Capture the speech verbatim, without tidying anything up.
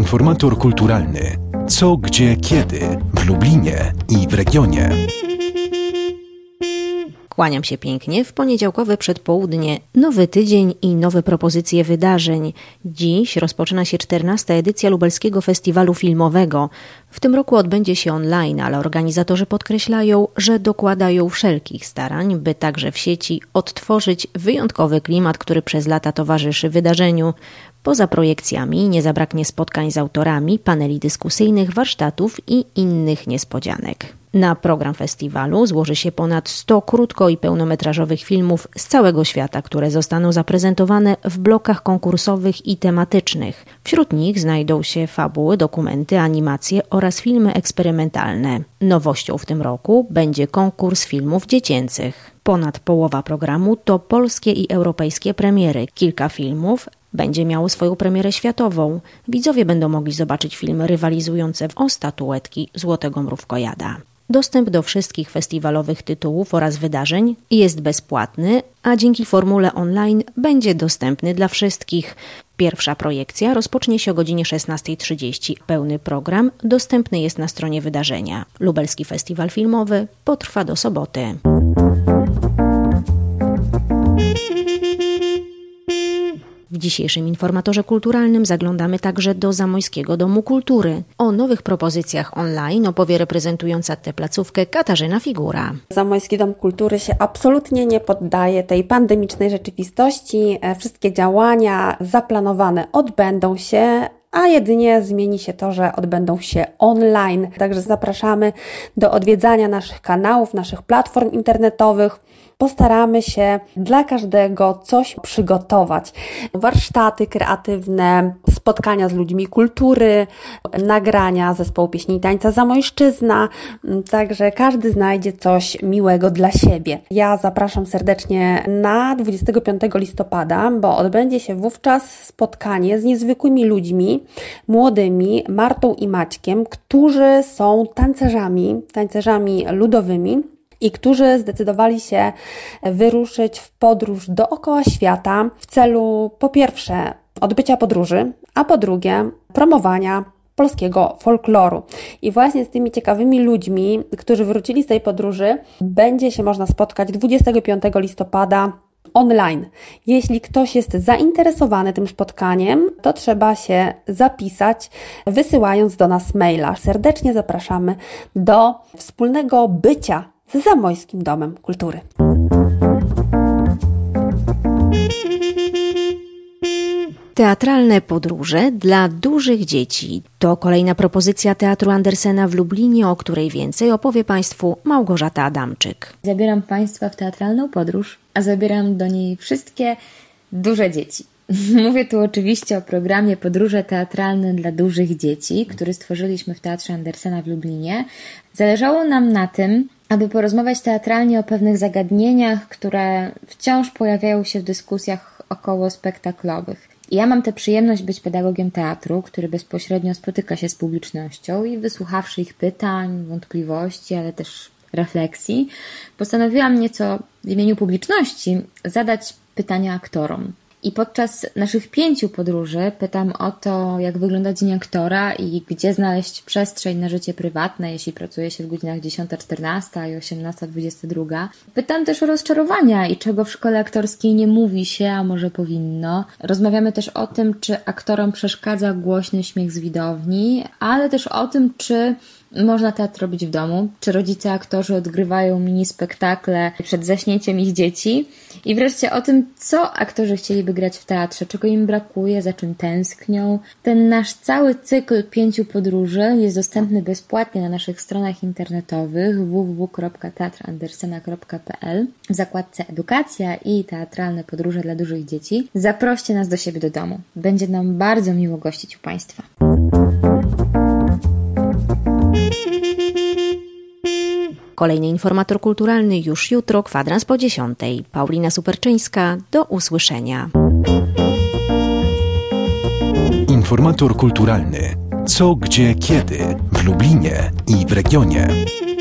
Informator kulturalny. Co, gdzie, kiedy w Lublinie i w regionie. Kłaniam się pięknie. W poniedziałkowe przedpołudnie nowy tydzień i nowe propozycje wydarzeń. Dziś rozpoczyna się czternasta edycja Lubelskiego Festiwalu Filmowego. W tym roku odbędzie się online, ale organizatorzy podkreślają, że dokładają wszelkich starań, by także w sieci odtworzyć wyjątkowy klimat, który przez lata towarzyszy wydarzeniu. Poza projekcjami nie zabraknie spotkań z autorami, paneli dyskusyjnych, warsztatów i innych niespodzianek. Na program festiwalu złoży się ponad sto krótko- i pełnometrażowych filmów z całego świata, które zostaną zaprezentowane w blokach konkursowych i tematycznych. Wśród nich znajdą się fabuły, dokumenty, animacje oraz filmy eksperymentalne. Nowością w tym roku będzie konkurs filmów dziecięcych. Ponad połowa programu to polskie i europejskie premiery. Kilka filmów będzie miało swoją premierę światową. Widzowie będą mogli zobaczyć filmy rywalizujące o statuetki Złotego Mrówkojada. Dostęp do wszystkich festiwalowych tytułów oraz wydarzeń jest bezpłatny, a dzięki formule online będzie dostępny dla wszystkich. Pierwsza projekcja rozpocznie się o godzinie szesnasta trzydzieści. Pełny program dostępny jest na stronie wydarzenia. Lubelski Festiwal Filmowy potrwa do soboty. W dzisiejszym informatorze kulturalnym zaglądamy także do Zamojskiego Domu Kultury. O nowych propozycjach online opowie reprezentująca tę placówkę Katarzyna Figura. Zamojski Dom Kultury się absolutnie nie poddaje tej pandemicznej rzeczywistości. Wszystkie działania zaplanowane odbędą się, a jedynie zmieni się to, że odbędą się online. Także zapraszamy do odwiedzania naszych kanałów, naszych platform internetowych. Postaramy się dla każdego coś przygotować. Warsztaty kreatywne, spotkania z ludźmi kultury, nagrania zespołu pieśni i tańca Zamojszczyzna. Także każdy znajdzie coś miłego dla siebie. Ja zapraszam serdecznie na dwudziestego piątego listopada, bo odbędzie się wówczas spotkanie z niezwykłymi ludźmi, młodymi, Martą i Maćkiem, którzy są tancerzami, tancerzami ludowymi, i którzy zdecydowali się wyruszyć w podróż dookoła świata w celu po pierwsze odbycia podróży, a po drugie promowania polskiego folkloru. I właśnie z tymi ciekawymi ludźmi, którzy wrócili z tej podróży, będzie się można spotkać dwudziestego piątego listopada online. Jeśli ktoś jest zainteresowany tym spotkaniem, to trzeba się zapisać, wysyłając do nas maila. Serdecznie zapraszamy do wspólnego bycia z Zamojskim Domem Kultury. Teatralne podróże dla dużych dzieci. To kolejna propozycja Teatru Andersena w Lublinie, o której więcej opowie Państwu Małgorzata Adamczyk. Zabieram Państwa w teatralną podróż, a zabieram do niej wszystkie duże dzieci. Mówię tu oczywiście o programie Podróże teatralne dla dużych dzieci, który stworzyliśmy w Teatrze Andersena w Lublinie. Zależało nam na tym, aby porozmawiać teatralnie o pewnych zagadnieniach, które wciąż pojawiają się w dyskusjach około spektaklowych. Ja mam tę przyjemność być pedagogiem teatru, który bezpośrednio spotyka się z publicznością i wysłuchawszy ich pytań, wątpliwości, ale też refleksji, postanowiłam nieco w imieniu publiczności zadać pytania aktorom. I podczas naszych pięciu podróży pytam o to, jak wygląda dzień aktora i gdzie znaleźć przestrzeń na życie prywatne, jeśli pracuje się w godzinach dziesiąta czternasta i osiemnasta dwudziesta druga. Pytam też o rozczarowania i czego w szkole aktorskiej nie mówi się, a może powinno. Rozmawiamy też o tym, czy aktorom przeszkadza głośny śmiech z widowni, ale też o tym, czy można teatr robić w domu, czy rodzice aktorzy odgrywają mini spektakle przed zaśnięciem ich dzieci i wreszcie o tym, co aktorzy chcieliby grać w teatrze, czego im brakuje, za czym tęsknią. Ten nasz cały cykl pięciu podróży jest dostępny bezpłatnie na naszych stronach internetowych w w w kropka teatr andersena kropka p l w zakładce Edukacja i Teatralne podróże dla dużych dzieci. Zaproście nas do siebie do domu. Będzie nam bardzo miło gościć u Państwa. Kolejny informator kulturalny już jutro, kwadrans po dziesiątej. Paulina Superczyńska, do usłyszenia. Informator kulturalny. Co, gdzie, kiedy w Lublinie i w regionie.